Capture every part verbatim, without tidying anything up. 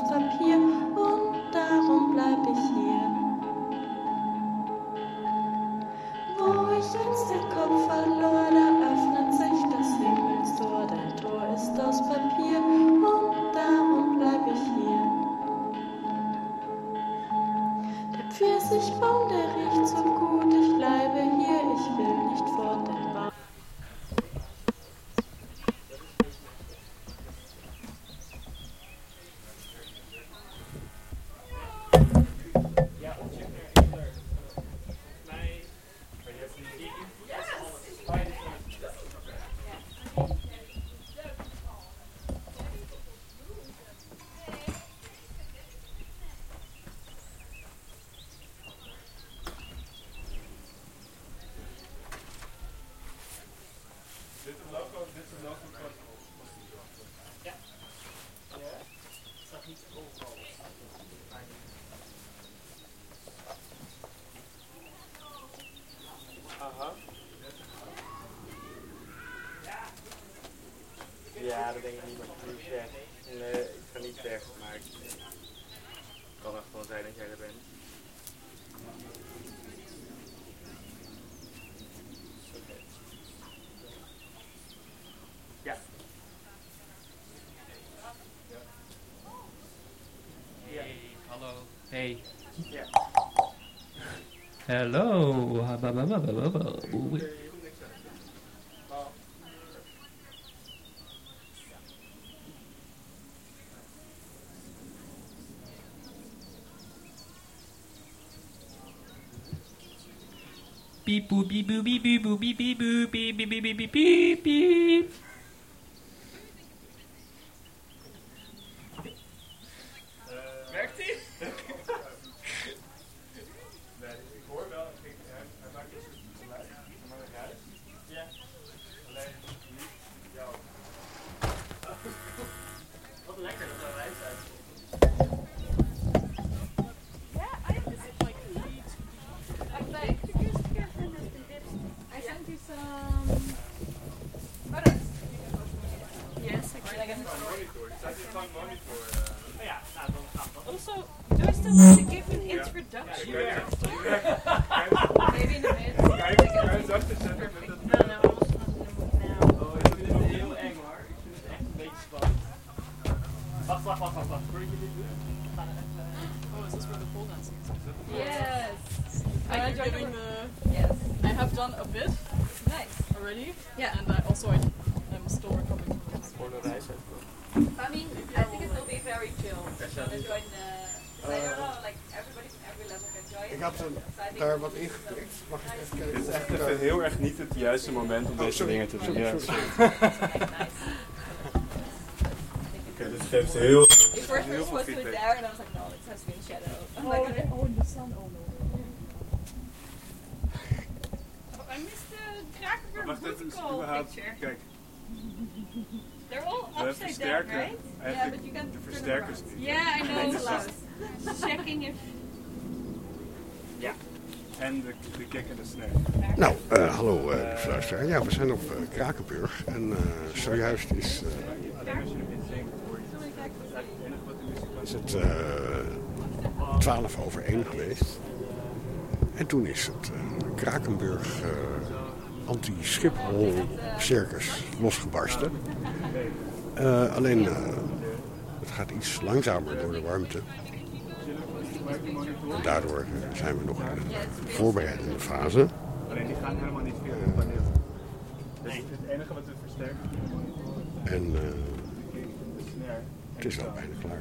Papier und darum bleib ich hier. Wo ich einst den Kopf verlor, da öffnet sich das Himmelstor. Dein Tor ist aus Papier und darum bleib ich hier. Der Pfirsichbaum, der riecht so gut, ich bleibe hier, ich will nicht fort, den Baum. Ja, dat denk ik niet, maar ik ga niet weg. Nee, ik ga niet weg, maar het kan echt gewoon zijn dat jij er bent. Okay. Ja. Hey, hallo. Hey. Ja. Hello. Beep boop beep boop beep beep boop beep beep boop beep beep beep beep beep beep. Werkt hij? Nee, ik hoor wel, ik, hij, hij maakt een soort geluid, maar een geluid. Ja. Alleen niet jou. Wat lekker dat er wijs uit. Yeah, I have this like heat. I think the goose girlfriend has been dipped. I sent you some photos. Yes, actually. Van monitor, er staat hier van monitor. Uh, oh ja, nou dan gaat dat. Also, do I still have to give an introduction? Ja, Maybe in a minute. Kijk, kan je zachter zetten met dat... No, no, almost not in the mood now. Oh, ik vind het heel eng hoor. Ik vind het echt een beetje spannend. Wacht, wacht, wacht, wacht, wacht. Voordat je dit doet. Oh, is this where the pole dancing is? Yes. I Uh, keep doing the... Yes. I have done a bit Nice. already. Yeah. And I also I, I'm still recovering from this. Voor de reis uit. I mean, I think it will be very chill. Enjoying the... Because I don't know, like everybody from every level can join. Ik had hem daar wat ingeklikt. Mag ik even kijken? Dit is echt even heel erg niet het juiste moment om Oh, deze sorry. dingen te doen. Sorry, Ja. sorry. Oké, dit geeft heel... We first were supposed to be there, and I was like, no, it has to be in shadow. I'm like, okay. oh, in the sun. Oh no. I missed the Krakenburg Wacht even, dus Booty überhaupt... picture. Kijk, They're all we upside down, versterken right? Yeah, eigenlijk but you can de turn versterkers around. niet. Yeah, I know. It's allowed. Just checking if... Ja. En de, de kick en de snare. Nou, uh, hallo uh, lieve luisteraar. Ja, we zijn op uh, Krakenburg. En uh, zojuist is, uh, is het uh, twaalf over één geweest. En toen is het uh, Krakenburg uh, anti-Schiphol circus losgebarsten. Uh, alleen uh, het gaat iets langzamer door de warmte. En daardoor uh, zijn we nog in een voorbereidende fase. Alleen die gaan helemaal niet via het paneel. Dus het enige wat we versterken is de monitor. En uh, De snare. het is al bijna klaar.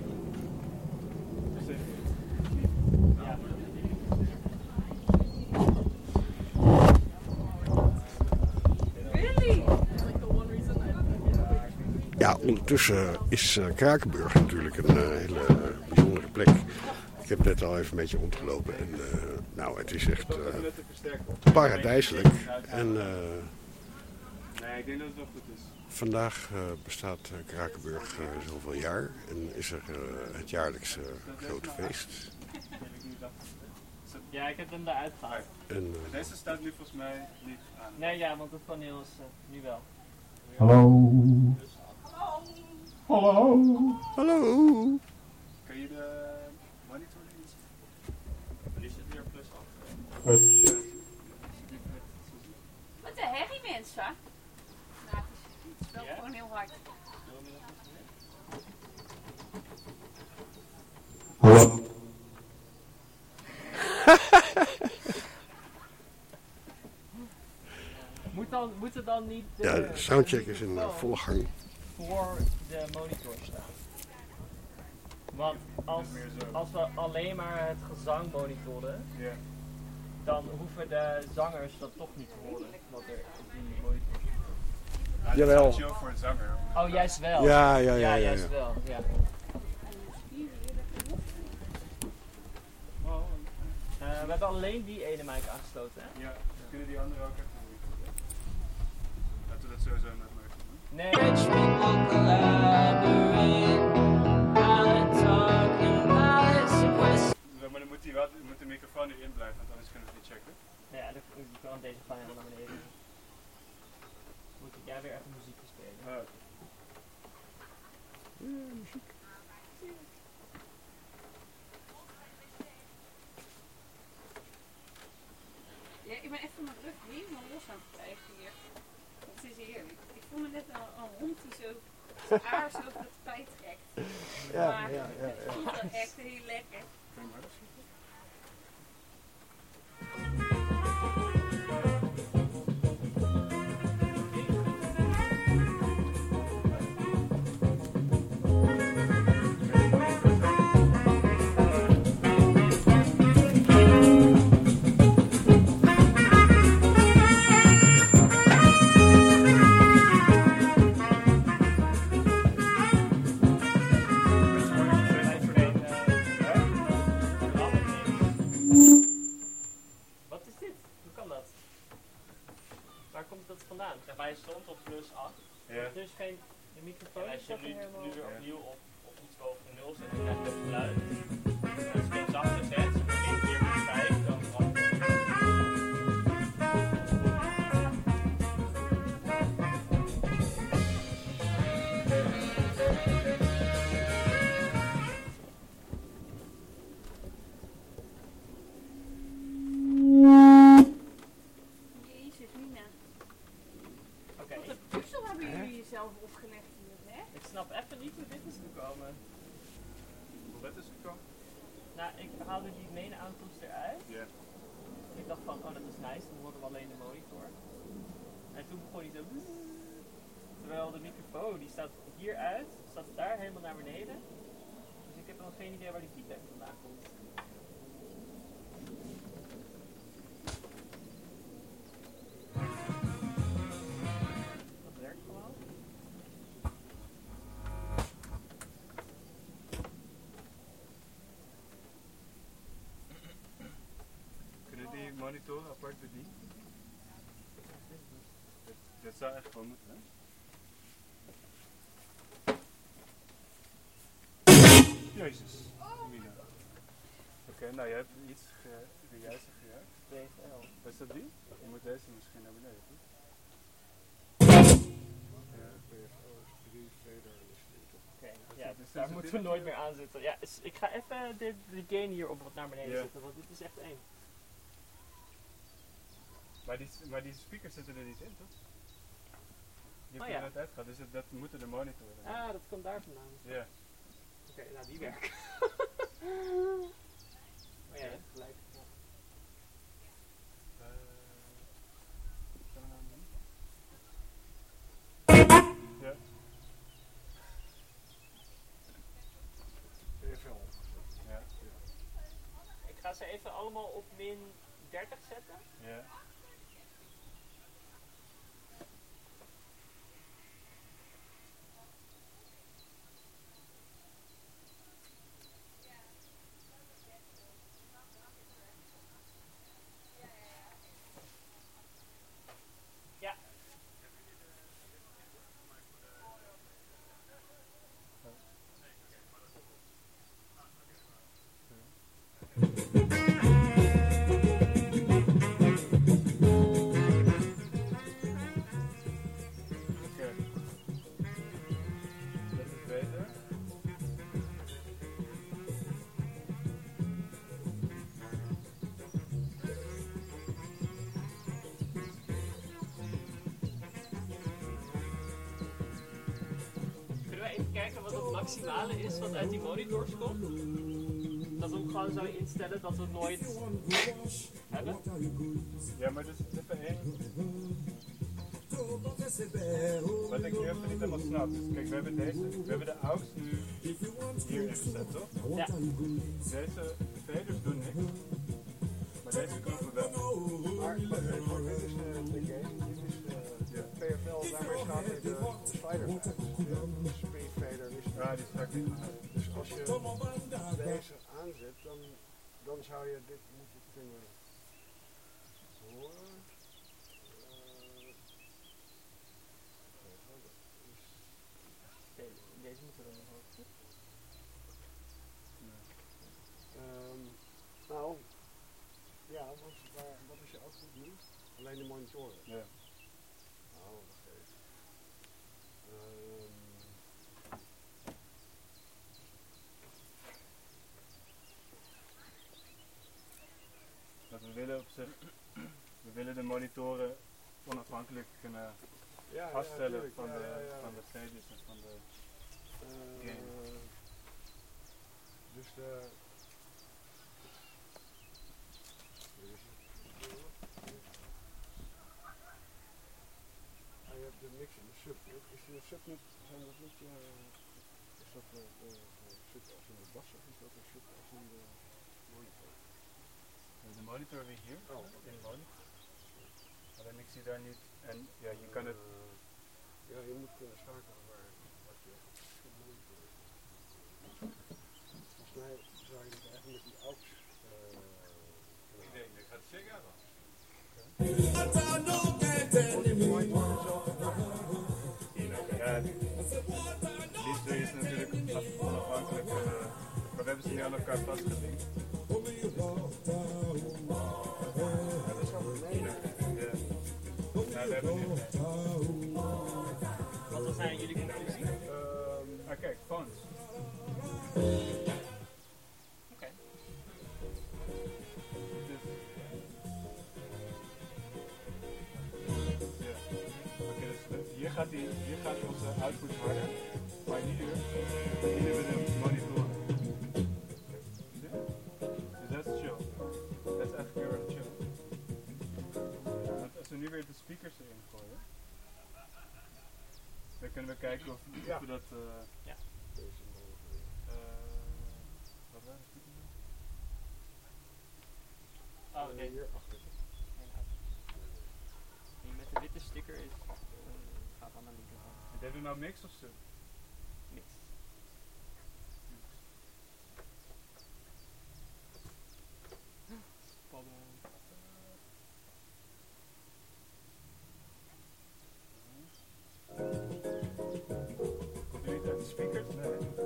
Ja. Really? Like the one reason I... Ja, ondertussen is uh, Krakenburg natuurlijk een uh, hele uh, bijzondere plek. Ik heb net al even een beetje rondgelopen en uh, nou, het is echt uh, paradijselijk. En uh, Nee, ik denk dat het wel goed is. vandaag uh, bestaat uh, Krakenburg uh, zoveel jaar en is er uh, het jaarlijkse grote feest. Ja, ik heb hem eruit gehaald. En, uh, Deze staat nu volgens mij niet aan. Nee, ja, want het paneel is uh, nu wel. Hallo. Hallo. Hallo. Maakt. Moet, dan, moet er dan niet de, Ja, de soundcheck is in uh, volle gang. voor de monitor staan? Want als, als we alleen maar het gezang monitoren, Ja. dan hoeven de zangers dat toch niet te horen. Wat er op die monitor staat. Nou, Jawel. Dat is chill voor een zanger. Oh, juist wel. Ja, ja, ja, ja, ja. juist wel. Ja. Uh, we hebben alleen die ene mic aangesloten, hè? Ja, kunnen die andere ook even doen? Laten we dat sowieso met elkaar doen. Nee. Rich people collaborate while they're talking about sequestration. Maar dan moet, die wel, moet de microfoon erin blijven, want anders kunnen we het niet checken. Ja, dan kan deze gewoon helemaal naar beneden. Moet ik jij weer even muziek spelen? Ah, oké. Ja, ik ben echt van mijn rug helemaal los aan het krijgen hier. Het is heerlijk. Ik voel me net een, een hond die zo zijn aars over het spijt trekt. Ja, maar ja, ja, het ja. voelt wel echt heel lekker. Kun je hem harder schieten? Wat is dit? Hoe kan dat? Waar komt dat vandaan? Zeg maar, je stond op plus acht. Ja. Er is geen de microfoon. En als je is nu, helemaal... nu weer Ja. opnieuw op, op iets boven de nul zet, dan krijg je dat geluid. En als je hem zachter zet, één keer plus vijf, dan verandert het. Jezus, Mina. Oké, Wat een puzzel hebben jullie jezelf opgelegd hier, hè? ik snap even niet hoe dit is gekomen. Hoe dat is gekomen? Nou, ik haalde die mene aantoets eruit. Ja. Ik dacht van, oh dat is nice, dan horen we alleen de monitor. En toen begon hij zo... Terwijl de microfoon, die staat hieruit, staat daar helemaal naar beneden. Dus ik heb nog geen idee waar die feedback vandaan komt. Dat werkt gewoon. Kunnen die monitoren apart bedienen? Dat, dat zou echt wel moeten, hè? Jezus, Mina. Oké, nou je hebt iets ge- gejuist gejuist. D S L. Was dat die? Je moet deze misschien naar beneden, toch? Ja. Oké, ja, dit- dus dit daar is- moeten dit we is- nooit meer aan zitten. Ja, is- ik ga even de, de gain hier op wat naar beneden Ja. zetten, want dit is echt eng. Maar die, maar die speakers zitten er niet in, toch? Die Oh, hebben ja. er net uitgehaald, dus dat, dat moeten de monitoren. doen. Ah, dat komt daar vandaan. Ja. Oké, nou die werkt. Maar ja, je hebt gelijk. Ja. Eh, gaan we nou doen? Ja. Ja. Ik ga ze even allemaal op min dertig zetten. Ja. Ja. maximale is wat uit die monitors komt, dat we ook gewoon zo instellen dat we het nooit hebben. Ja, maar dus even één. Wat ik nu even niet helemaal snap. Dus kijk, we hebben deze, we hebben de aux nu hier ingezet, toch? Ja. Deze faders doen niks. Maar deze knoppen wel. Maar dit is de game. Dit is de P F L, daarmee staat er de slider uit. De speed fader is Ja, die is vaak niet aan. Dus als je deze aanzet, dan, dan zou je dit moeten kunnen horen. Deze, deze moeten we dan nog horen. Um, nou, ja, wat, waar, wat is je output nu? Alleen de monitoren. Ja. Nou, wacht even. Um, Dat we willen op zich, we willen de monitoren onafhankelijk kunnen ja, afstellen ja, van, ja, de, ja, ja. van de stages en van de... Uh, Game. dus de... Ah, je hebt de mix en de sub. Is die sub niet, zijn dat niet, uh, is dat de, de, de sub als in de bas of is dat de sub als in de monitor? De monitor weer hier, Oh, in de monitor. Alleen ik zie daar niet, en ja, je kan het... Uh, ja, je moet kunnen schakelen waar, wat je de monitor is. Volgens mij zou je het eigenlijk met die aux... Uh, ik denk, ik ga het zeker aan. Ja, dit is natuurlijk onafhankelijk, uh, maar we hebben ze nu aan elkaar vastgelinkt. dat is wel beneden. Ja. Nou, we hebben nu... Wat zijn jullie conclusie? Um, ah, kijk, phones. Oké. Dus, ja. Oké, dus uh, hier gaat, die, hier gaat onze output harder, maar hier, hier hebben we de monitoren. Zie je? Dus dat is chill. Dat is echt heel erg chill. Want als we nu weer de speakers erin gooien, dan kunnen we kijken of, Ja. of we dat... Uh, Ja. uh, wat waren de speakers? Oh, oké. Hier achter. Die met de witte sticker is, uh, gaat aan de linkerkant. Deden we nou mix of sub? Mix. Spannend. Komt jullie uit de speakers? Nee.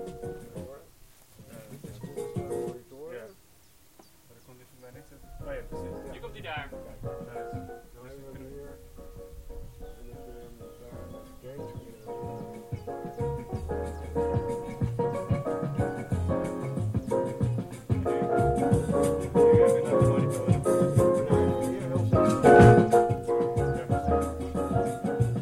Dit is de monitor. Ja. Maar er komt dus bij niks uit. Oh ja, precies. Nu komt hij daar. Nice. Dan hebben we hier. En dan kun je hem daar gate Nu hebben we de monitoren. hier heel snel. Ja, precies.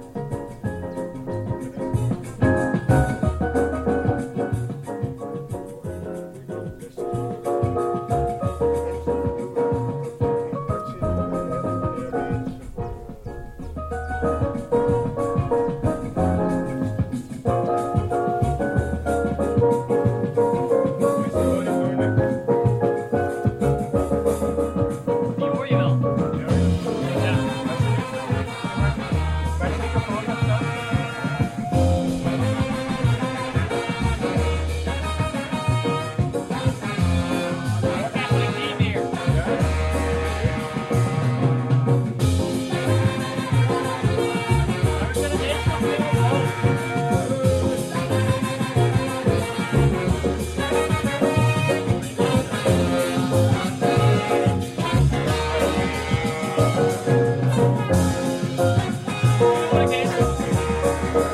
Die hoor je wel. Ja. Eigenlijk niet meer. Maar we kunnen deze nog weer omhoog. Hoor ik deze?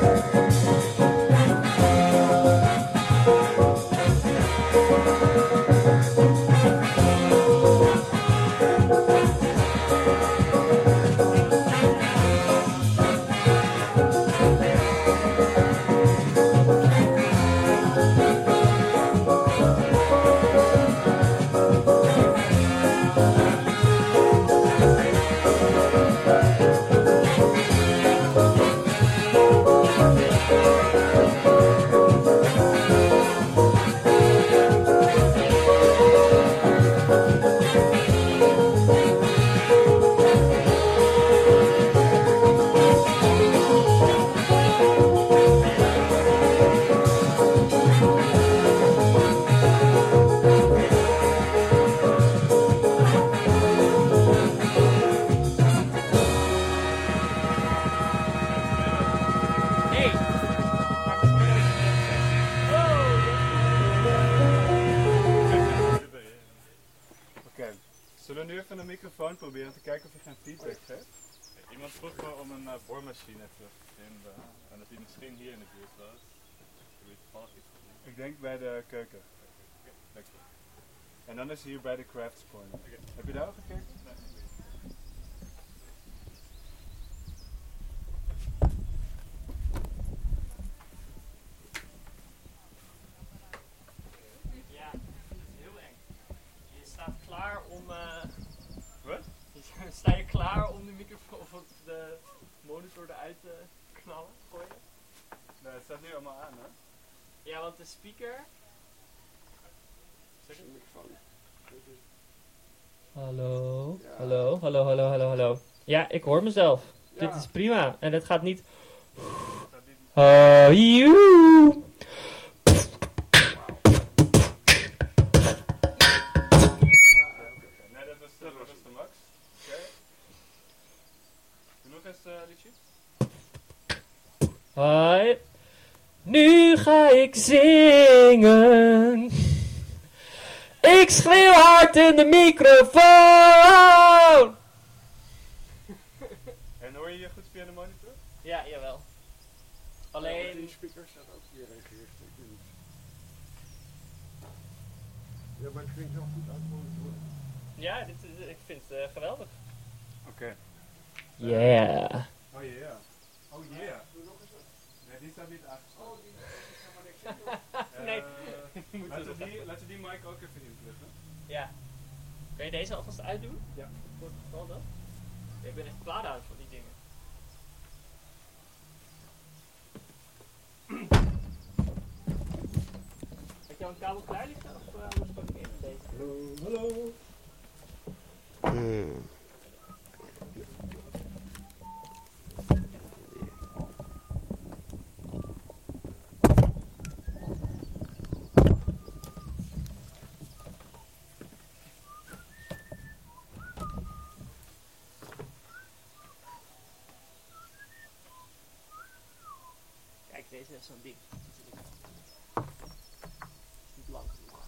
Zullen we nu even een microfoon proberen om te kijken of je geen feedback geeft? Iemand vroeg me om een uh, boormachine terug te vinden. En dat die misschien hier in de buurt was. Heb je toevallig iets gezien? Ik denk bij de keuken. Okay. En dan is hij hier bij de Crafts Point. Okay. Heb je daar al gekeken? Nee. Ja, heel eng. Je staat klaar om... Uh, Wat? Sta je klaar om de microfoon of de monitor eruit te knallen, gooien? Nee, het staat nu allemaal aan, hè? Ja, want de speaker... Zeg een microfoon. Hallo, Ja. hallo, hallo, hallo, hallo, hallo. Ja, ik hoor mezelf. Ja. Dit is prima. En het gaat niet... Het staat niet... Oh, joe. Nee, dat was, dat was de max. Oké. Okay. Nog eens, uh, liedje? Hoi. Nu ga ik zingen. Ik schreeuw hard in de microfoon. En hoor je je goed via de monitor? Ja, jawel. Ja, Alleen... die speaker staat ook hier ingericht. Ik weet niet. Ja, maar het klinkt wel goed uit monitor. Ja, dit is, ik vind het uh, geweldig. Oké. Yeah. Oh yeah. Oh yeah. Nee, die staat niet aangesloten. Oh, die staat maar Nee. Uh, laten, we die, laten we die mic ook even inpluggen. Ja. Kun je deze alvast uitdoen? Ja. Voor het geval dat? Ik ben echt klaar aan voor die dingen. Heb je al een kabel klaar liggen? Of uh, moet ik ook even deze? Hallo, hallo. Hmm. Kijk, deze heeft zo'n ding. Niet lang genoeg.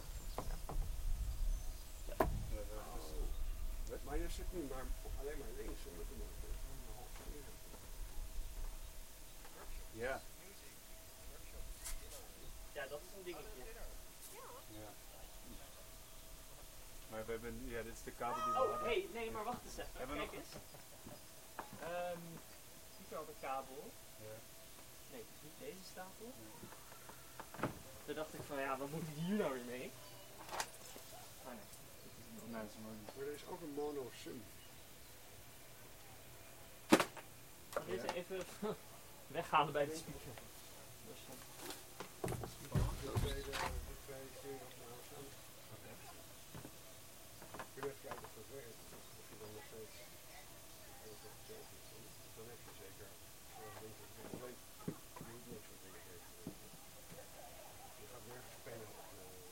Maar je zit nu maar alleen maar links met de monitor. Ja. Ja, dat is een dingetje. Ja. Maar we hebben, ja, dit is de kabel die we Oh, hadden. hey, nee, maar wacht eens even. Hebben we Kijk nog- eens. Ehm, hier had een kabel. Ja. Nee, het is niet deze stapel. Toen dacht ik van, ja, wat moet ik hier nou weer mee? Ah nee, dit is een Nee, dat is mooi. Maar er is ook een mono sim. Mag deze even weghalen bij de speaker. Dus, uh, De twee, de, de twee dingen naast aan. Je moet even kijken of dat werkt. Of je dan nog steeds alles op hetzelfde is. Dan heb je zeker zoals links en rechts. Alleen, je moet niks van dingen geven. Je gaat nergens spelen op.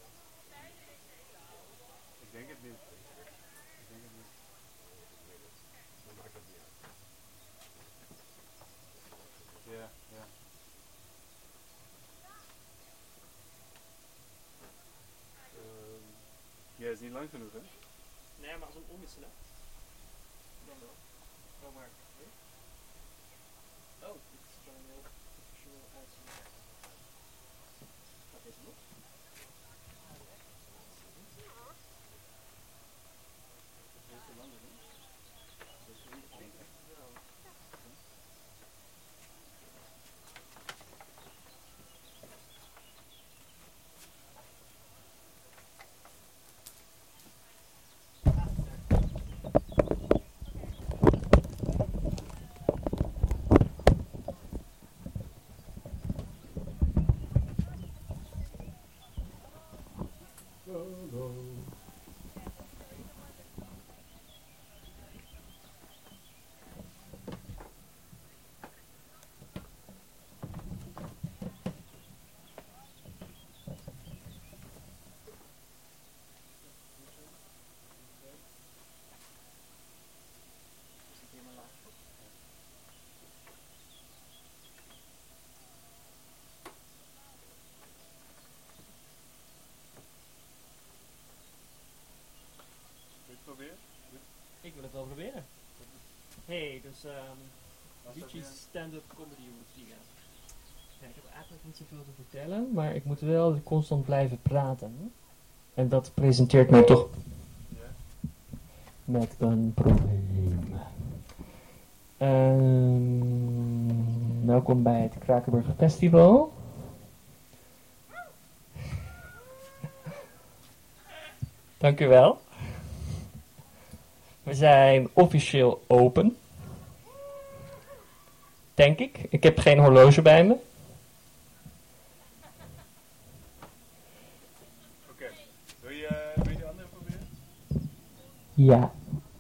Ik denk het niet. Ik denk het niet. Dan maakt dat niet uit. Ja, ja. Um, Ja, is niet lang genoeg, hè? nee, maar als we hem omwisselen. Dan wel. Oh, maar. Nee? Oh, dit is gewoon heel professioneel uitzien. Gaat deze los? Deze langer doen. Deze niet denken. Nou. Is het helemaal laag? Ik wil het wel proberen. Hey, dus um, Gucci stand-up comedy routine. Ja, ik heb eigenlijk niet zoveel te vertellen, maar ik moet wel constant blijven praten. En dat presenteert mij toch met een probleem. Um, welkom bij het Krakenburger Festival. Dank u wel. We zijn officieel open. Denk ik. Ik heb geen horloge bij me. Oké. Okay. Wil je, uh, wil je de andere proberen? Ja.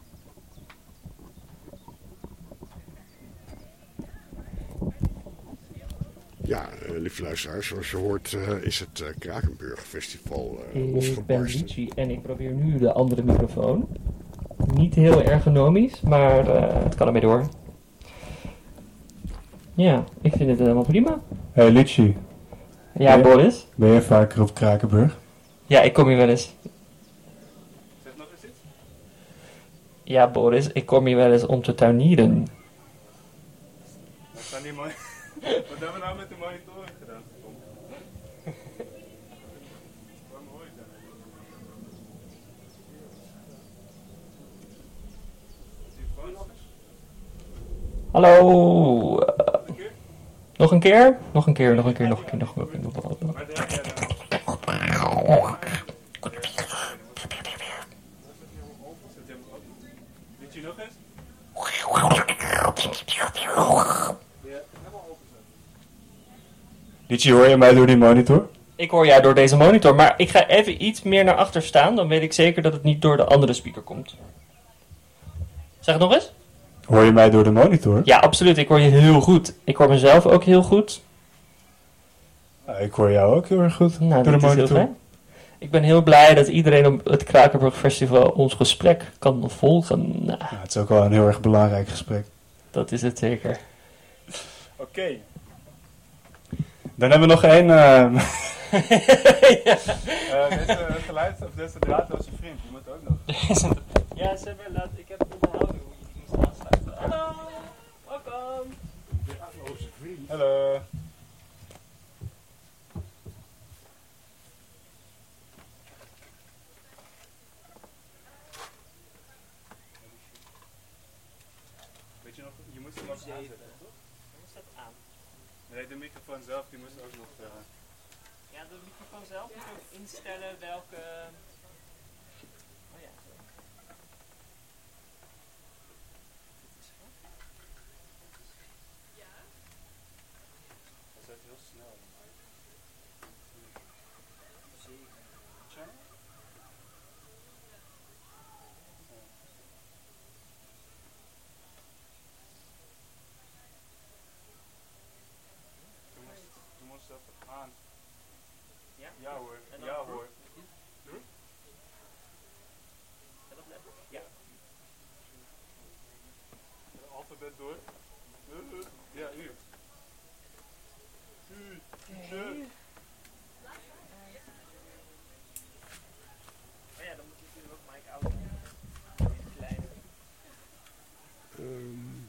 Ja, uh, lieve luisteraars, zoals je hoort uh, is het uh, Krakenburg Festival uh, Ik ben losgebarsten. Richie en ik probeer nu de andere microfoon. Niet heel ergonomisch, maar uh, het kan ermee door. Ja, ik vind het helemaal prima. Hey Litchi. Ja, ben, Boris? Ben je vaker op Krakenburg? Ja, ik kom hier wel eens. Zeg nog eens iets? Ja, Boris, ik kom hier wel eens om te tuinieren. Wat zijn die mooi... Wat hebben we nou met de monitoren gedaan? Kom. Waar moet je zijn? Hallo. Uh, nog een keer? Nog een keer, nog een keer, nog een keer, nog een keer. Nog een keer. Waar denk jij dan? Weet je nog eens? Litchi, hoor je mij door die monitor? Ik hoor jou door deze monitor, maar ik ga even iets meer naar achter staan. Dan weet ik zeker dat het niet door de andere speaker komt. Zeg het nog eens? Hoor je mij door de monitor? Ja, absoluut. Ik hoor je heel goed. Ik hoor mezelf ook heel goed. Nou, ik hoor jou ook heel erg goed Nou, door dat de is heel monitor. fijn. Ik ben heel blij dat iedereen op het Krakenburg Festival ons gesprek kan volgen. Nou, Ja, het is ook wel een heel erg belangrijk gesprek. dat is het zeker. Oké. Okay. Dan hebben we nog één... Uh... ja. uh, deze geluid of deze draadloze vriend, die moet ook nog. Ja, ze hebben laat, ik heb het onderhouden hoe je die moest aansluiten. Hallo, welkom. Draadloze vriend. Hallo. Weet je nog, je moest hem ook aanzetten, toch? Hoe is dat aan? Nee, de microfoon zelf, die moest ook nog... Uh... Ja, de microfoon zelf moet ook instellen welke... Oh ja, zo. Dat is heel snel. Channel? Je moest, je moest even aan. Ja? Ja hoor, En dan ja voor- hoor. Hm? Gaat dat letten? Ja. Het alfabet door. Ja, u. U. U. Oh ja, dan moet je natuurlijk ook Mike Out. Deze kleine. Um,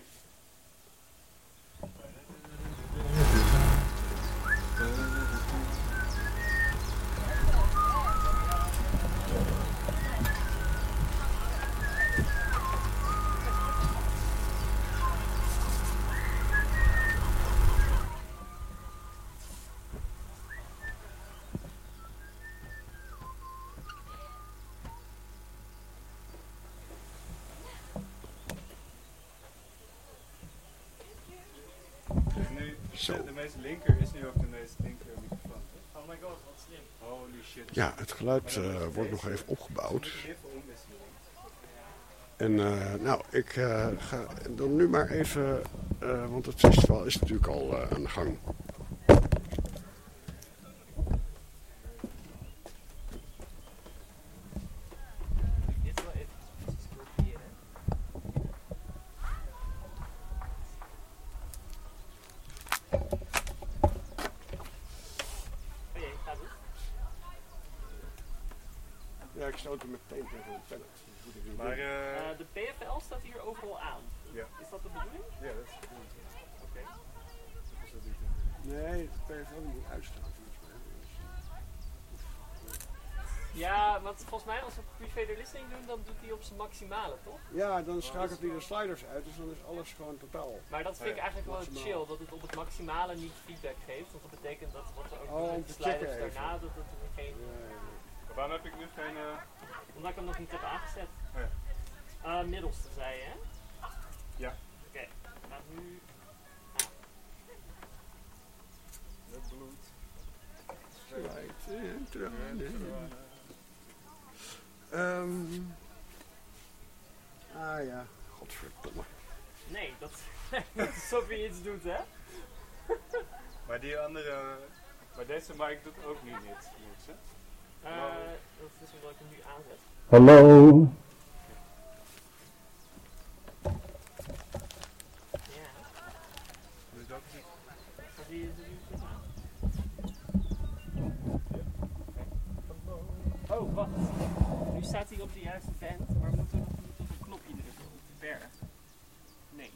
Dus nu, Zo. de, de meest linker is nu ook de meest linker microfoon. Oh my god, wat slim. Holy shit. ja, het geluid uh, wordt nog even opgebouwd. Even omwisselen. En uh, nou, ik uh, ga dan nu maar even, uh, want het festival is natuurlijk al uh, aan de gang. Dit wel even precies kopiëren. Oh jee, gaat het? Ja, ik stoot hem meteen tegen een pallet. Dat moet ik niet Maar doen. eh Eh, de P F L staat hier overal aan. ja. Is dat de bedoeling? Ja, dat is de bedoeling. Oké. Dat is dat niet. Nee, het P F L moet uitstaan volgens mij. Ja, want volgens mij als we pre-fader listening doen, dan doet hij op zijn maximale, toch? Ja, dan schakelt hij de sliders uit, dus dan is alles gewoon totaal. Maar dat vind ik Ja, eigenlijk wel maximaal. chill, dat het op het maximale niet feedback geeft. Want dat betekent dat wat we ook Oh, doen om met te de sliders checken even. daarna, dat het er geen... Maar waarom heb ik nu geen... eh, Omdat ik hem nog niet heb aangezet. Oh ja. Eh, middelste zei je, hè? Ja. Oké, nou nu... Het bloed. Right, en tranen. Ehm. Ah ja, godverdomme. Nee, dat dat is alsof je iets doet, hè? Maar die andere... Maar deze mic doet ook nu niets. niets hè? Eh, dat is omdat ik hem nu aanzet. Hallo. Ja, Dus dat is... dat zie je er nu goed aan. Oh, wacht. Nu staat hij op de juiste band, maar moeten we nog niet op een knopje drukken om te bergen? Nee.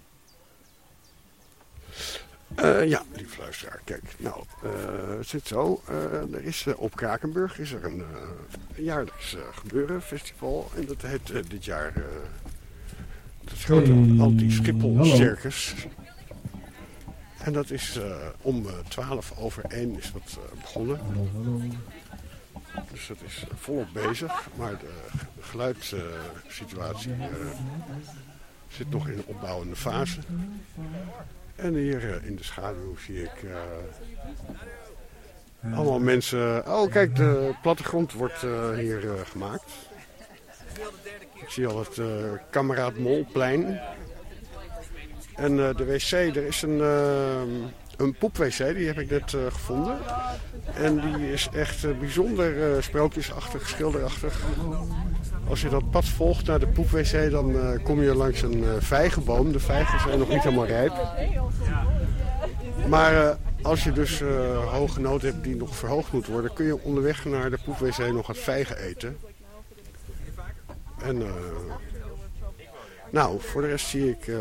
Uh, ja, lieve luisteraar, kijk. Nou, uh, het zit zo. Uh, er is uh, op Krakenburg is er een, uh, een jaarlijks uh, gebeuren, festival. En dat heet uh, dit jaar uh, het grote Hey, anti-Schiphol hallo. circus. En dat is uh, om uh, twaalf over één is dat uh, begonnen. Hallo, hallo. Dus dat is uh, volop bezig. Maar de, de geluidssituatie uh, zit nog in een opbouwende fase. En hier uh, in de schaduw zie ik uh, allemaal mensen... Oh kijk, de plattegrond wordt uh, hier uh, gemaakt. Ik zie al het uh, Kameraad Molplein. En uh, de wc, er is een, uh, een poepwc, die heb ik net uh, gevonden. En die is echt uh, bijzonder uh, sprookjesachtig, schilderachtig. Als je dat pad volgt naar de poepwc, dan uh, kom je langs een uh, vijgenboom. De vijgen zijn nog niet helemaal rijp. Maar uh, als je dus uh, hoge nood hebt die nog verhoogd moet worden, kun je onderweg naar de poepwc nog wat vijgen eten. En uh, nou, voor de rest zie ik uh,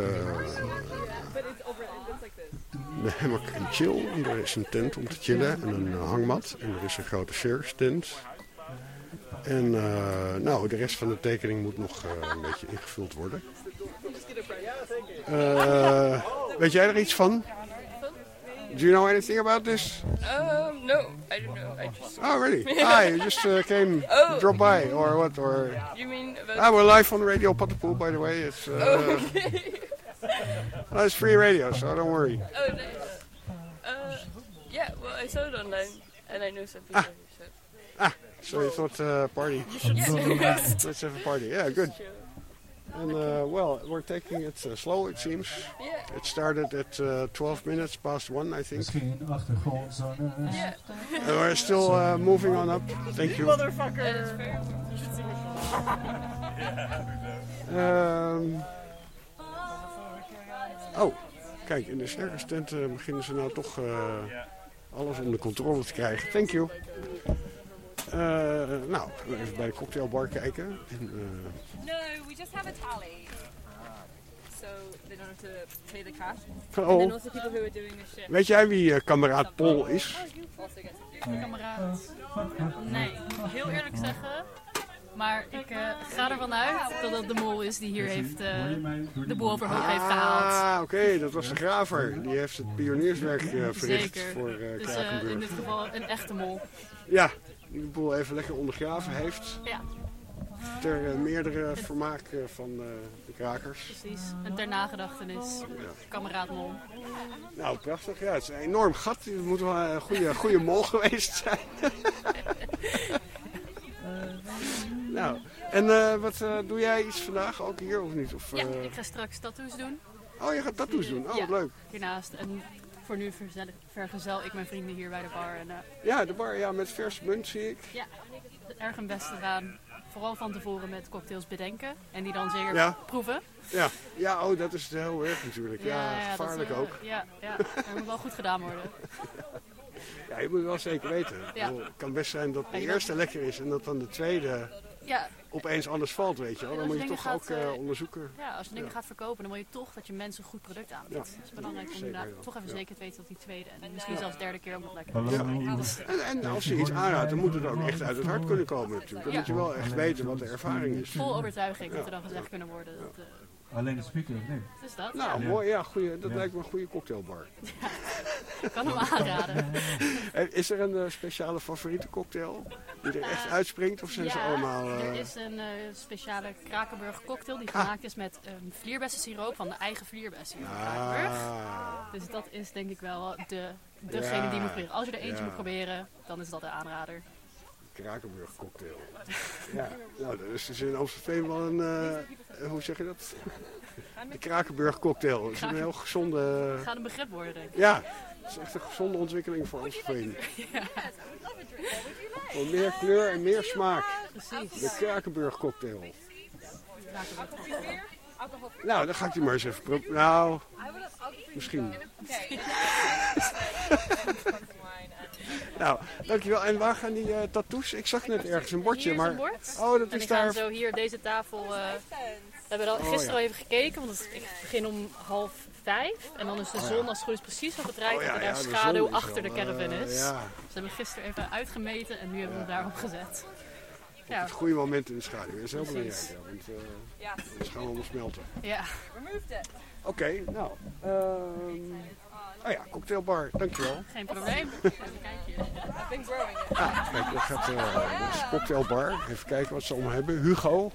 de Hammock and Chill. Er is een tent om te chillen en een uh, hangmat. En er is een grote circus tent. En uh, nou, de rest van de tekening moet nog uh, een beetje ingevuld worden. Uh, weet jij er iets van? Do you know anything about this? Um, no, I don't know. I just. Oh, really? Ah, you just uh, came, Oh. drop by, or what? Or You mean about? ah, we're live on Radio Pattenpoel, by the way. It's uh, Oh, okay. no, it's free radio, so don't worry. Oh, nice. Uh, yeah. Well, I saw it online, and I know some people. Ah. So. Ah, so you thought uh, party? Yeah. Let's have a party. Yeah, good. Sure. And uh, well, we're taking it uh, slow, it seems. Yeah. It started at uh, twelve minutes past one, I think. Misschien achtergrondzanger. Yeah. And we're still uh, moving on up. Thank you. Yeah, that's very. Um, oh, kijk, in de circus tent uh, beginnen ze nou toch uh, alles onder controle te krijgen. Thank you. Uh, nou, even bij de cocktailbar kijken. En, uh, No, we just have a tally. So they don't have to pay the cash. And then oh, also people who are doing the shift weet jij wie uh, kameraad Paul is? also get some. Kameraad. Nee, ik moet heel eerlijk zeggen. Maar ik uh, ga ervan uit dat het de mol is die hier heeft, uh, de boel overhoop heeft gehaald. Ah, oké, okay, dat was de graver. Die heeft het pionierswerk uh, verricht Zeker. voor uh, Dus uh, Krakenburg. in dit geval een echte mol. Ja, die de boel even lekker ondergraven heeft. Ja, Ter uh, meerdere vermaak uh, van uh, de krakers. precies. En ter nagedachtenis. Kameraad mol. Nou, prachtig. Ja, het is een enorm gat. Het moet wel een goede, goede mol geweest zijn. Nou, en uh, wat uh, doe jij iets vandaag ook hier of niet? Of, uh... Ja, ik ga straks tattoos doen. Oh, je gaat tattoos doen? Oh, Ja. wat leuk. Hiernaast. En voor nu verzel, vergezel ik mijn vrienden hier bij de bar. En uh, Ja, de bar ja, met verse munt zie ik. ja, erg een best gedaan. Vooral van tevoren met cocktails bedenken. En die dan zeker Ja. proeven. Ja. Ja, oh, dat is heel erg natuurlijk. Ja, dat, gevaarlijk uh, ook. Ja, ja, dat moet wel goed gedaan worden. Ja, je moet wel zeker weten. Ja. Het kan best zijn dat de Ja, je eerste lekker is en dat dan de tweede Ja. opeens anders valt, weet je wel. Dan Als moet je je toch dingen ook gaat, uh, uh, onderzoeken. Ja, als je dingen ja. gaat verkopen, dan wil je toch dat je mensen een goed product aanbiedt. Ja. Het is belangrijk om Zeker, inderdaad ja. toch even Ja. zeker te weten dat die tweede en misschien zelfs derde keer ook nog lekker Hallo. is. Ja. Dus, En, en als je iets aanraadt, dan moet het ook echt uit het hart kunnen komen natuurlijk. Dan Ja. moet je wel echt weten wat de ervaring is. vol overtuiging Ja. moet er dan gezegd kunnen worden. Dat, uh, Alleen de speaker of niet? wat is dat? Nou, Ja. mooi. Ja, goeie, dat Ja. lijkt me een goede cocktailbar. Ik kan hem aanraden. En is er een uh, speciale favoriete cocktail die er echt uitspringt? Of zijn ze Ja, allemaal... Uh... er is een uh, speciale Krakenburg cocktail die gemaakt is met um, vlierbessensiroop van de eigen vlierbessen hier van Krakenburg. Ah, Dus dat is denk ik wel de, degene Ja. die je moet proberen. Als je er eentje Ja. moet proberen, dan is dat de aanrader. Krakenburg cocktail. Ja, nou, dat is dus in Amstelveen wel een... Uh, hoe zeg je dat? De Krakenburg cocktail. Dat is een heel gezonde... Het gaat een begrip worden, denk ik. Ja, het is echt een gezonde ontwikkeling voor Amstelveen. Ja, Voor meer kleur en meer smaak. precies. De Krakenburg cocktail. Krakenburg cocktail. Nou, dan ga ik die maar eens even proberen. Nou, misschien. Nou, dankjewel. En waar gaan die uh, tattoos? Ik zag net ergens een bordje, Hier is maar... een bord. Oh, dat En is die gaan daar... zo hier, deze tafel. Uh, we hebben al, Oh, gisteren ja. al even gekeken, want het, ik begin om half vijf. En dan is de zon als het goed is precies op het rijdt Oh, dat ja, er daar ja, de schaduw zon is achter de wel, caravan uh, is. ja. Dus we hebben gisteren even uitgemeten en nu hebben we hem daarop gezet. Ja, Het goede moment in de schaduw. Dat is heel belangrijk. Precies. Ja, want uh, anders gaan we allemaal smelten. ja. Oké, okay, nou. Um, oh ja, cocktailbar. Dankjewel. Geen probleem. Even kijken. Ah, kijk, dat gaat uh, dat is cocktailbar. Even kijken wat ze allemaal hebben. Hugo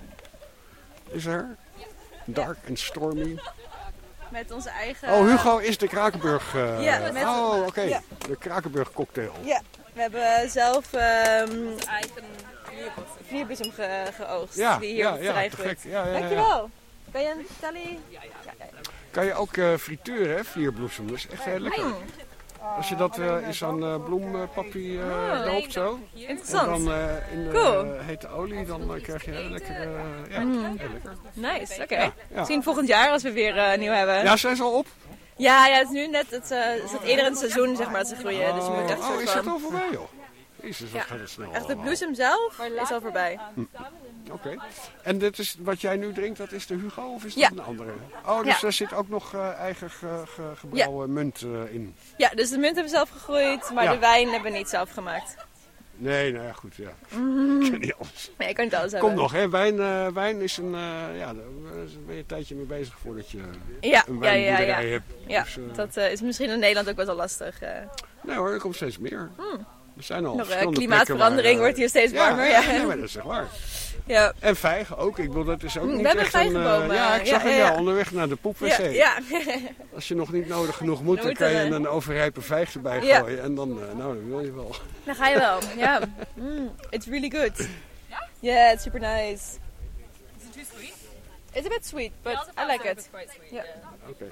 is er. Dark and Stormy. Met onze eigen... Oh, Hugo is de Krakenburg. Uh, Ja, met- oh, oké. Okay. ja. De Krakenburg cocktail. Ja, we hebben zelf um, eigen vlierbissem ge geoogst. Ja, die hier ja, op het ja, terrein te groeit. gek. Ja, ja, ja. Dankjewel. Ben je een Tally? Ja, ja, ja. Kan je ook uh, frituren, hè, vlierbloesem. Dat is echt heel lekker. Als je dat uh, in zo'n uh, bloempapier uh, Oh, loopt zo. Interessant. En dan uh, in de Cool. uh, hete olie, dan uh, krijg je heel lekker. Uh, ja, Mm. heel lekker. Nice, oké. Ja, ja. Misschien volgend jaar als we weer uh, nieuw hebben. Ja, zijn ze al op? Ja, ja, het is nu net, het, uh, het zit eerder in het seizoen zeg maar dat ze groeien. Dus je moet echt oh, soort is dat van... al voorbij, joh? Jezus, wat Ja. gaat het snel. Echt de allemaal. bloesem zelf is al voorbij. Oké. Okay. En dit is wat jij nu drinkt, dat is de Hugo of is dat Ja. een andere? Oh, dus Ja. er zit ook nog uh, eigen ge, ge, gebrouwen munt uh, in. Ja, dus de munt hebben we zelf gegroeid, maar Ja. de wijn hebben we niet zelf gemaakt. Nee, nou ja, goed, ja. Mm. Ik ken niet alles. Nee, ik kan niet alles hebben. Kom nog, hè. Wijn, uh, wijn is een, uh, ja, daar ben je een tijdje mee bezig voordat je Ja, een ja, ja, wijnboerderij ja. hebt. Ja, Dus, uh, dat uh, is misschien in Nederland ook best wel lastig. Uh. nee hoor, er komt steeds meer. Hmm. Er zijn al Nog, uh, verschillende klimaatverandering plekken waar, uh, wordt hier steeds warmer. Ja, Ja, ja, maar dat is echt waar. ja. En vijgen ook. Ik bedoel, dat is ook Mm, niet we hebben echt een... uh, vijgenbomen. ja, ik zag Ja, hem ja, wel ja. onderweg naar de poepwc. Ja, ja. Als je nog niet nodig genoeg moet, Dan dan moet kan je er, uh, een overrijpe vijg erbij Ja. gooien. En dan, uh, nou, dan wil je wel. Dan ga je wel. Ja. Mm, it's really good. Yeah, it's super nice. Is it too sweet? It's a bit sweet, but Yeah, I like it's it. quite sweet. Yeah. Yeah. Oké.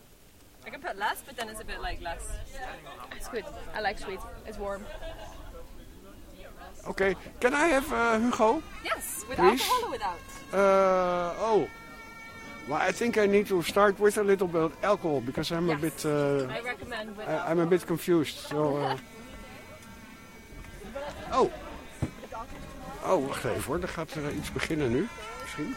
I can put less, but then it's a bit like less. It's good. I like sweet. It's warm. Oké. Okay. Can I have uh, Hugo? Yes, with Please? alcohol or without? Uh, oh. Well, I think I need to start with a little bit of alcohol because I'm a Yes. bit... Uh, I recommend with I, I'm a bit confused. So, uh... Oh. Oh, wacht even hoor. Er gaat er iets beginnen nu. Misschien.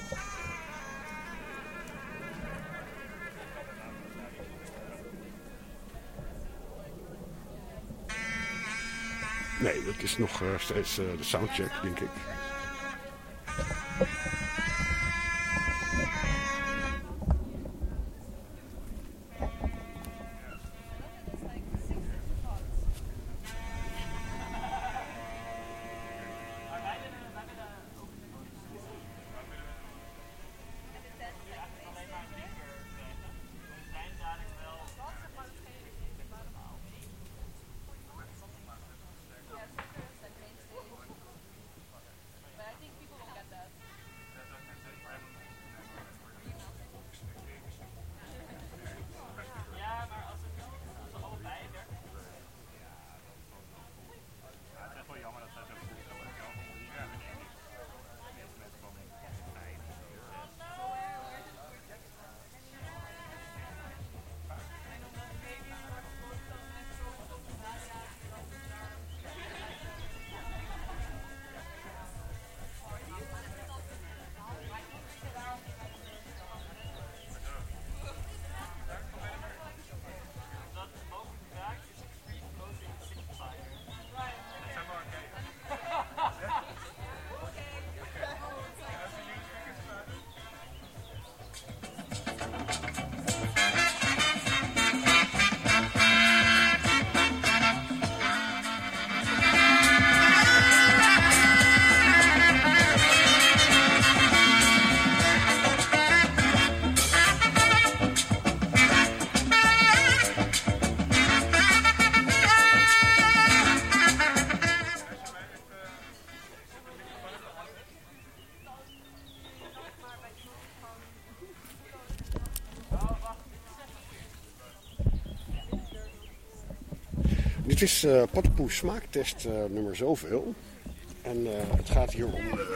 Nee, dat is nog uh, steeds uh, de soundcheck, denk ik. Dit is uh, Paddenpoel smaaktest uh, nummer zoveel. En uh, het gaat hier om uh,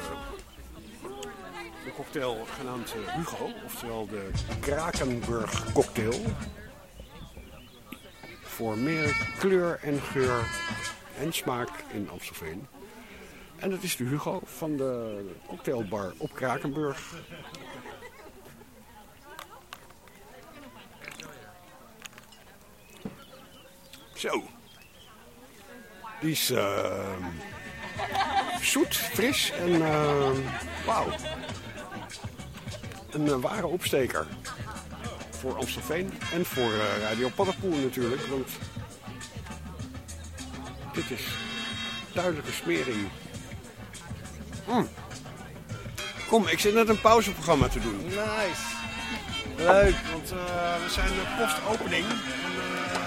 de cocktail genaamd uh, Hugo, oftewel de Krakenburg cocktail. Voor meer kleur en geur en smaak in Amstelveen. En dat is de Hugo van de cocktailbar op Krakenburg. Zo. Die is uh, zoet, fris en uh, wauw. Een uh, ware opsteker. Voor Amstelveen en voor uh, Radio Paddenpoel natuurlijk. Want dit is duidelijke smering. Mm. Kom, ik zit net een pauzeprogramma te doen. Nice. Leuk. Want uh, we zijn de postopening. En, uh,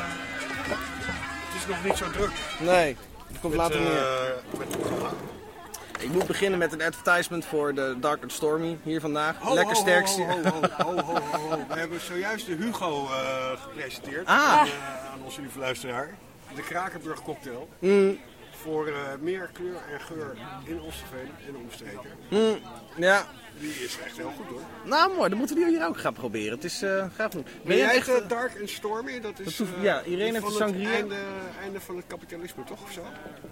het is nog niet zo druk. Nee, dat komt met, later uh, meer. Met het programma. Ik moet beginnen met een advertisement voor de Dark and Stormy hier vandaag. Ho, Lekker ho, sterk. Ho, ho, ho, ho, ho, ho, ho. We hebben zojuist de Hugo uh, gepresenteerd Ah. aan, uh, aan onze lieve luisteraar. De Krakenburg cocktail. Mm. Voor uh, meer kleur en geur in Amstelveen en omstreken. Mm. Ja. Die is echt heel goed hoor. Nou mooi, dan moeten we die hier ook gaan proberen. Het is uh, gaaf doen. Ben jij echt uh, Dark and Stormy? Dat is dat uh, ja, Irene heeft de van het sangria. einde, einde van het kapitalisme toch of zo?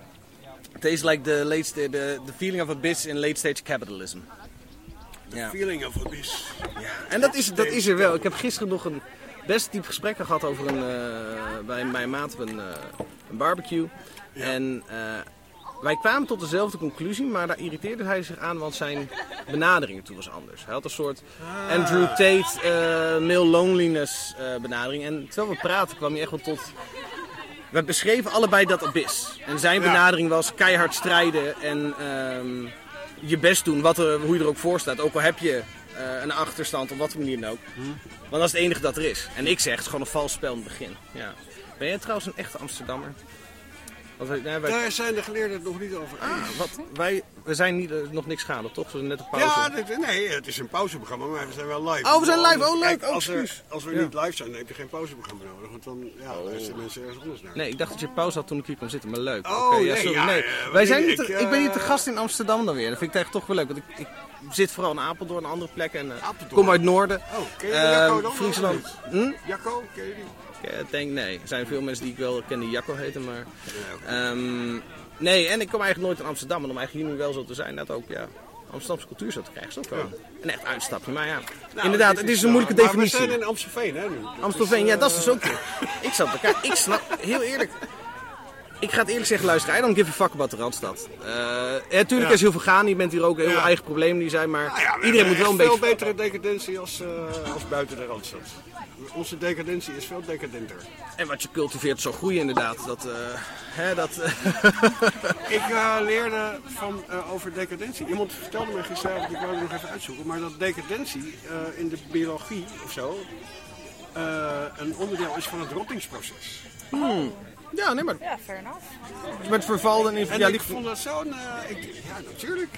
Het is like the, late sta- the, the feeling of abyss in late stage capitalism. The Ja. feeling of abyss. Ja. En dat is, dat is er wel. Ik heb gisteren nog een best diep gesprek gehad over een, uh, bij mijn maat een, uh, een barbecue. Ja. En uh, wij kwamen tot dezelfde conclusie, maar daar irriteerde hij zich aan, want zijn benadering toen was anders. Hij had een soort Ah. Andrew Tate uh, male loneliness uh, benadering. En terwijl we praten kwam hij echt wel tot... We beschreven allebei dat abyss. En zijn Ja. benadering was keihard strijden en um, je best doen, wat er, hoe je er ook voor staat. Ook al heb je uh, een achterstand, op wat voor manier dan ook. Hm. Want dat is het enige dat er is. En ik zeg, het is gewoon een vals spel in het begin. Ja. Ben jij trouwens een echte Amsterdammer? Want wij, nee, wij, Daar zijn de geleerden het nog niet over eens. ah, wat, wij, we zijn niet, uh, nog niks gaande, toch? We zijn net op pauze. Ja, dit, nee, het is een pauzeprogramma, maar we zijn wel live. Oh, we zijn live. Oh, leuk. Kijk, Oh, als, er, excuus. als we Ja. niet live zijn, dan heb je geen pauzeprogramma nodig. Want dan ja, luisteren mensen ergens anders naar. Nee, ik dacht dat je pauze had toen ik hier kwam zitten, maar leuk. Oh, Oké, ja, nee, sorry. ja, nee. ja, Wij zijn ik, niet te- ik, ik ben hier uh, te gast in Amsterdam dan weer. Dat vind ik echt toch wel leuk. Want ik, ik zit vooral in Apeldoorn en andere plekken. En uh, Apeldoorn. kom uit het noorden. Oh, ken je Uh, Jacco dan? Friesland. Of Hm? niet? Jacco, ken je die? Ik uh, denk nee. Er zijn veel mensen die ik wel ken die Jacco heten, maar... Ja, oké. Um, nee, en ik kom eigenlijk nooit in Amsterdam. En om eigenlijk hier nu wel zo te zijn, dat ook, ja... Amsterdamse cultuur zo te krijgen, is ook wel een echt uitstapje. Maar ja, Nou, inderdaad, dit het is een moeilijke uh, definitie. Maar we zijn in Amstelveen, hè? Nu. Dat Amstelveen, is, ja, uh, dat is dus ook... Ik zat elkaar, ik snap, heel eerlijk... Ik ga het eerlijk zeggen, luister, I don't give a fuck about de Randstad. Uh, ja, tuurlijk, Ja. er is heel veel gaan, je bent hier ook heel veel Ja. eigen problemen die zijn, maar Nou ja, we iedereen hebben moet wel een echt beetje... veel betere decadentie als, uh, als buiten de Randstad. Onze decadentie is veel decadenter. En wat je cultiveert zal groeien inderdaad, dat... Uh, hè, dat uh, Ik uh, leerde van, uh, over decadentie. Iemand vertelde me gisteravond, ik wou het nog even uitzoeken, maar dat decadentie uh, in de biologie of zo uh, een onderdeel is van het rottingsproces. hmm. Ja, nee, maar Ja, fair enough. met verval en... En Ja, ik die- vond dat zo'n... Uh, ik, ja, natuurlijk.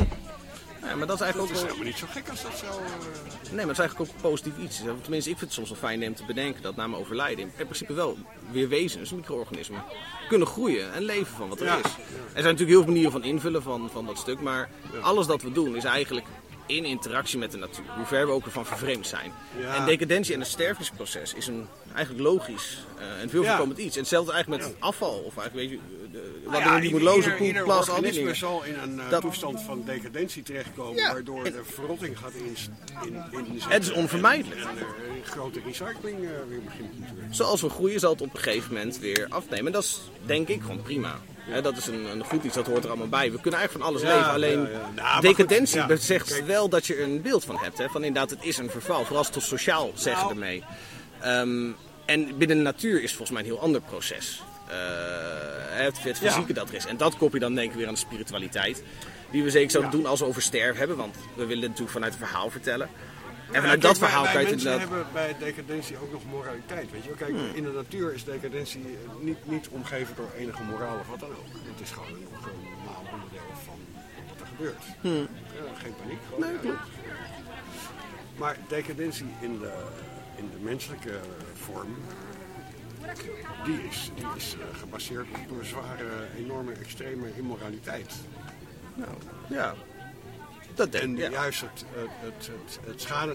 ja, maar dat is eigenlijk Dat ook is wel... helemaal niet zo gek als dat zo... Uh, Nee, maar het is eigenlijk ook positief iets. Tenminste, ik vind het soms wel fijn om te bedenken dat na mijn overlijden in principe wel weer wezens, micro-organismen, kunnen groeien en leven van wat er Ja. is. Er zijn natuurlijk heel veel manieren van invullen van, van dat stuk, maar alles dat we doen is eigenlijk in interactie met de natuur. Hoe ver we ook ervan vervreemd zijn. Ja. En decadentie en het stervingsproces is een eigenlijk logisch uh, en veel Ja. voorkomend iets. En hetzelfde eigenlijk met afval, of eigenlijk weet je, de, wat nou ja, ja, die moet ieder- lozen, ieder- ieder poep, plas, al die organisme dingen. zal in een uh, Dat- toestand van decadentie terechtkomen, Ja. waardoor En- de verrotting gaat in, in, in Het is onvermijdelijk. En, en er een grote recycling uh, weer begint natuurlijk. Zoals we groeien zal het op een gegeven moment weer afnemen. En dat is denk ik gewoon prima. Hè, dat is een, een goed iets, dat hoort er allemaal bij. We kunnen eigenlijk van alles Ja, leven. Alleen ja, ja. Nou, maar decadentie goed, ja. zegt Kijk. wel dat je er een beeld van hebt. Hè, van inderdaad, het is een verval. Vooral als het tot sociaal zeggen Nou. ermee. Um, en binnen de natuur is volgens mij een heel ander proces. Uh, het, het fysieke dat er is. En dat kop je dan denk ik weer aan de spiritualiteit. Die we zeker zouden Ja. doen als we over sterven hebben. Want we willen het natuurlijk vanuit het verhaal vertellen. En Ja, vanuit kijk, dat verhaal wij, kan je wij het mensen inderdaad... hebben bij decadentie ook nog moraliteit. Weet je wel? Kijk, Hmm. in de natuur is decadentie eh, niet, niet omgeven door enige moraal of wat dan ook. Het is gewoon een, gewoon een normaal onderdeel van wat er gebeurt. Hmm. Ja, geen paniek. Gewoon, Nee, ja, klopt. Maar decadentie in de, in de menselijke vorm die is, die is uh, gebaseerd op een zware, enorme, extreme immoraliteit. Nou, ja. Dat denk en ik, ja. juist het, het, het, het, het schade